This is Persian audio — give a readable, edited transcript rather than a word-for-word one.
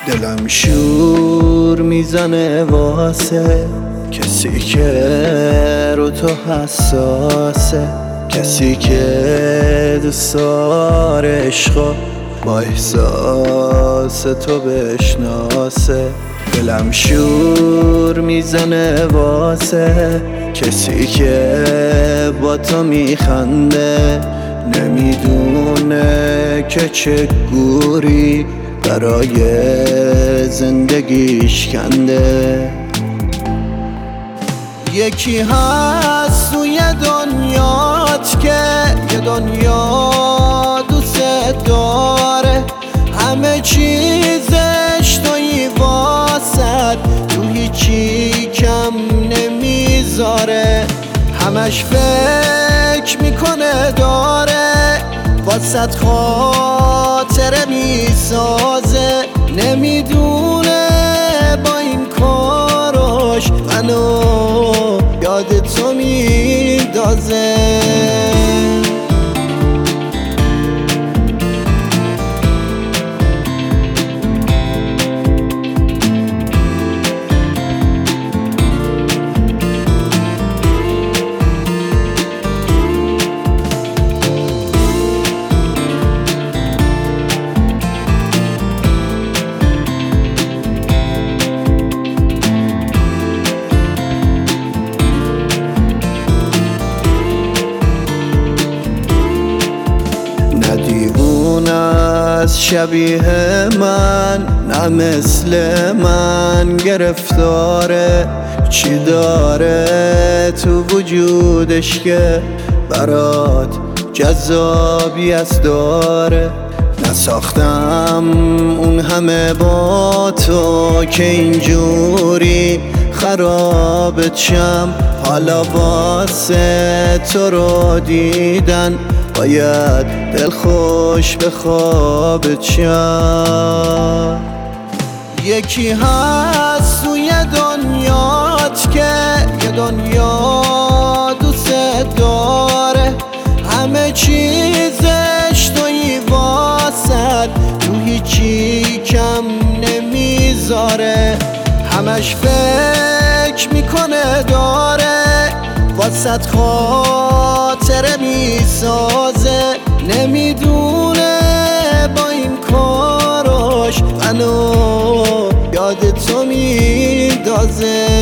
دلم شور میزنه واسه کسی که رو تو حساسه، کسی که دوست داره عشقو با احساس تو بشناسه. دلم شور میزنه واسه کسی که با تو میخنده، نمیدونه که چه گوری برای زندگیش کنده. یکی هست توی دنیات که یه دنیا دوست داره، همه چیزش توی واسد، تو هیچی کم نمیذاره، همش فکر میکنه داره، واسد خاطره میسازه، نمیدونه با این کاراش منو یاد تو میندازه. دیوونه از شبیه من، نه مثل من گرفتاره، چی داره تو وجودش که برات جذابیت داره. نساختم اون همه با تو که اینجوری خرابت شم، حالا واسه تو رو دیدن باید دل خوش به خوابت شم. یکی هست توی دنیات که یه دنیا دوست داره، همه چیزش توی واسد، تو هیچی کم نمیذاره، همش فکر میکنه داره، واسد خاطره میسازه، نمیدونه با این کاراش منو یاد تو میندازه.